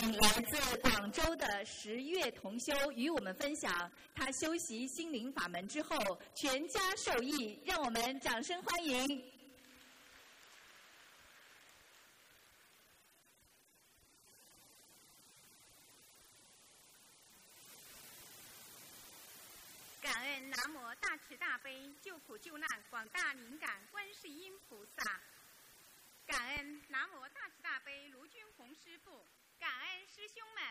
请来自广州的10月同修与我们分享他修习心灵法门之后全家受益，让我们掌声欢迎。 感恩南无大慈大悲救苦救难广大灵感观世音菩萨，感恩南无大慈大悲卢军宏师父，感恩师兄们。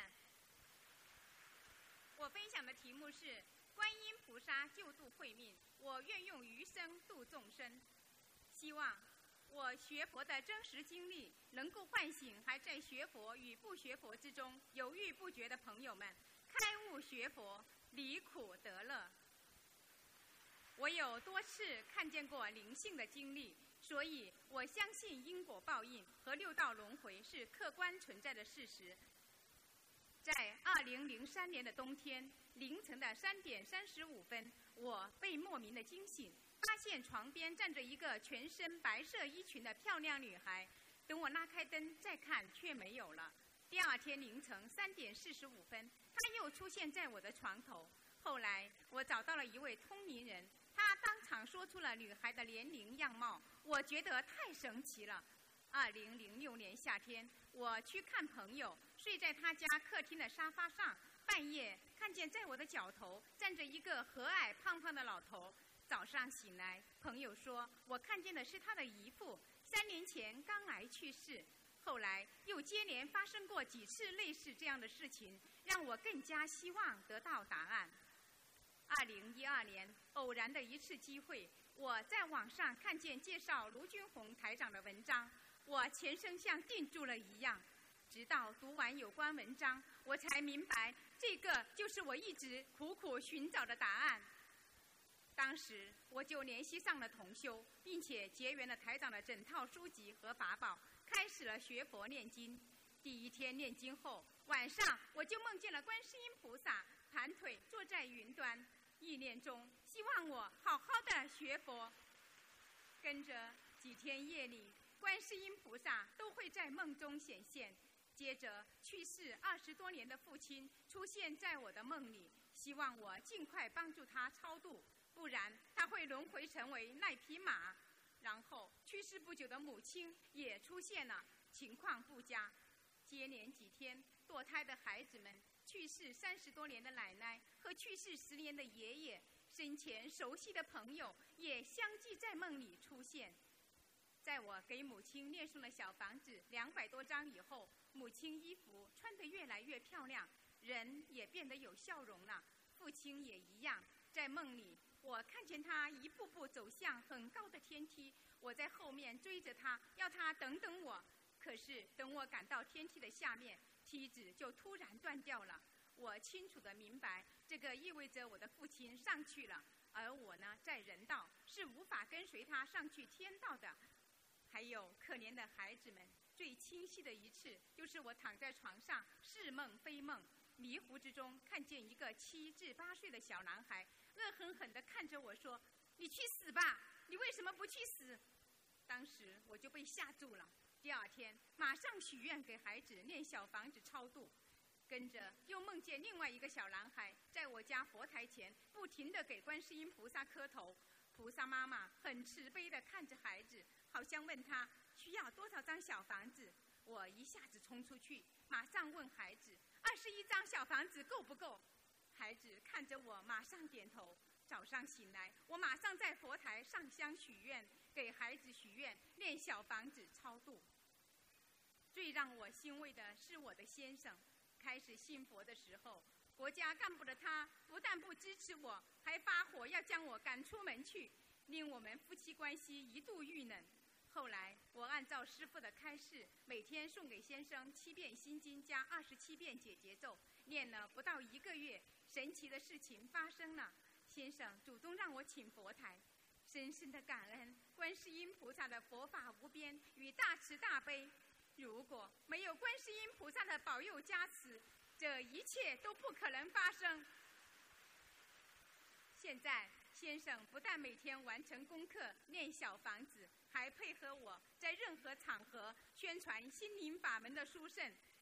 我分享的题目是观音菩萨救度慧命，我愿用余生度众生。希望我学佛的真实经历能够唤醒还在学佛与不学佛之中犹豫不决的朋友们，开悟学佛，离苦得乐。我有多次看见过灵性的经历，所以我相信因果报应和六道轮回是客观存在的事实。在2003年的冬天凌晨的3点35分，我被莫名的惊醒，发现床边站着一个全身白色衣裙的漂亮女孩。等我拉开灯再看，却没有了。第二天凌晨3点45分，她又出现在我的床头。后来我找到了一位通灵人，他当场说出了女孩的年龄样貌，我觉得太神奇了。2006年夏天，我去看朋友，睡在他家客厅的沙发上，半夜看见在我的脚头站着一个和蔼胖胖的老头。早上醒来，朋友说我看见的是他的姨父，3年前刚癌去世。后来又接连发生过几次类似这样的事情，让我更加希望得到答案。2012年偶然的一次机会，我在网上看见介绍卢军宏台长的文章，我全身像定住了一样。直到读完有关文章，我才明白这个就是我一直苦苦寻找的答案。当时我就联系上了同修，并且结缘了台长的整套书籍和法宝，开始了学佛念经。第一天念经后，晚上我就梦见了观世音菩萨盘腿坐在云端，意念中希望我好好的学佛。跟着几天夜里，观世音菩萨都会在梦中显现。接着去世20多年的父亲出现在我的梦里，希望我尽快帮助他超度，不然他会轮回成为那匹马。然后去世不久的母亲也出现了，情况不佳。接连几天，堕胎的孩子们，去世30多年的奶奶和去世10年的爷爷，生前熟悉的朋友也相继在梦里出现。在我给母亲念诵了小房子200多张以后，母亲衣服穿得越来越漂亮，人也变得有笑容了。父亲也一样，在梦里我看见他一步步走向很高的天梯，我在后面追着他，要他等等我。可是等我赶到天梯的下面，梯子就突然断掉了。我清楚地明白，这个意味着我的父亲上去了，而我呢，在人道是无法跟随他上去天道的。还有可怜的孩子们，最清晰的一次就是我躺在床上似梦非梦，迷糊之中看见一个7至8岁的小男孩恶狠狠地看着我说：“你去死吧，你为什么不去死？”当时我就被吓住了。第二天马上许愿给孩子念小房子超度，跟着又梦见另外一个小男孩在我家佛台前不停地给观世音菩萨磕头。菩萨妈妈很慈悲地看着孩子，好像问他需要多少张小房子。我一下子冲出去，马上问孩子21张小房子够不够？孩子看着我马上点头。早上醒来，我马上在佛台上香许愿，给孩子许愿念小房子超度。最让我欣慰的是我的先生，开始信佛的时候，国家干部的他不但不支持我，还发火要将我赶出门去，令我们夫妻关系一度郁冷。后来我按照师父的开示，每天送给先生7遍心经加27遍解结咒，念了不到1个月，神奇的事情发生了，先生主动让我请佛台。深深的感恩观世音菩萨的佛法无边与大慈大悲，如果没有观世音菩萨的保佑加持，这一切都不可能发生。现在先生不但每天完成功课念小房子，还配合我在任何场合宣传心灵法门的殊胜，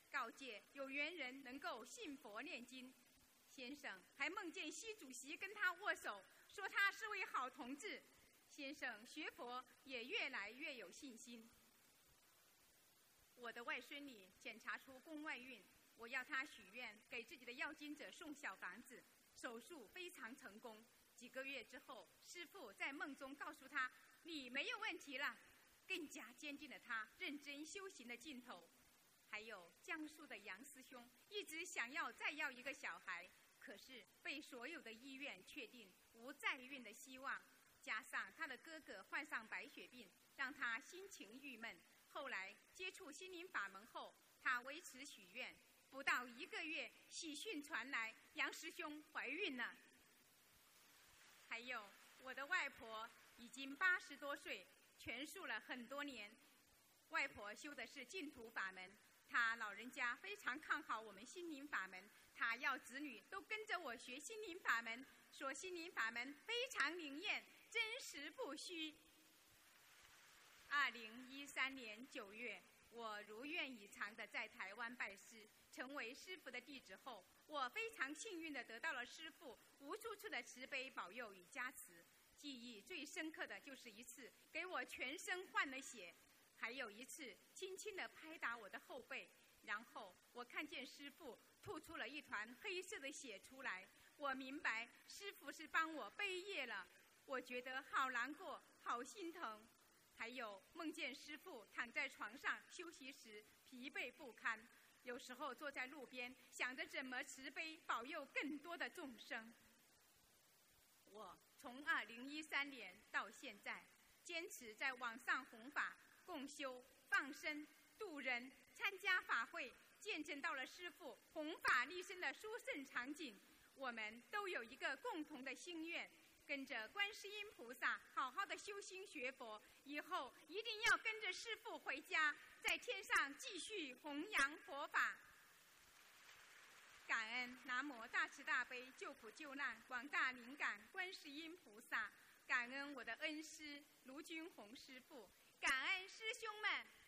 告诫有缘人能够信佛念经。先生还梦见习主席跟他握手，说他是位好同志。先生学佛也越来越有信心。我的外孙女检查出宫外孕，我要她许愿给自己的要经者送小房子，手术非常成功。几个月之后，师父在梦中告诉她，你没有问题了，更加坚定了她认真修行的劲头。还有江苏的杨师兄一直想要再要一个小孩，可是被所有的医院确定无再孕的希望，加上他的哥哥患上白血病，让他心情郁闷。后来接触心灵法门后，他维持许愿，不到1个月，喜讯传来，杨师兄怀孕了。还有我的外婆已经80多岁，全素了很多年。外婆修的是净土法门，她老人家非常看好我们心灵法门，她要子女都跟着我学心灵法门，说心灵法门非常灵验，真实不虚。2013年9月，我如愿以偿地在台湾拜师，成为师父的弟子后，我非常幸运地得到了师父无数次的慈悲保佑与加持。记忆最深刻的就是一次给我全身换了血，还有一次轻轻地拍打我的后背，然后我看见师父吐出了一团黑色的血出来，我明白师父是帮我背业了，我觉得好难过，好心疼。还有梦见师父躺在床上休息时疲惫不堪，有时候坐在路边想着怎么慈悲保佑更多的众生。我从2013年到现在，坚持在网上弘法、共修、放生、度人、参加法会，见证到了师父弘法利生的殊胜场景。我们都有一个共同的心愿，跟着观世音菩萨好好的修心学佛，以后一定要跟着师父回家，在天上继续弘扬佛法。感恩南无大慈大悲救苦救难广大灵感观世音菩萨，感恩我的恩师卢军宏师父，感恩师兄们。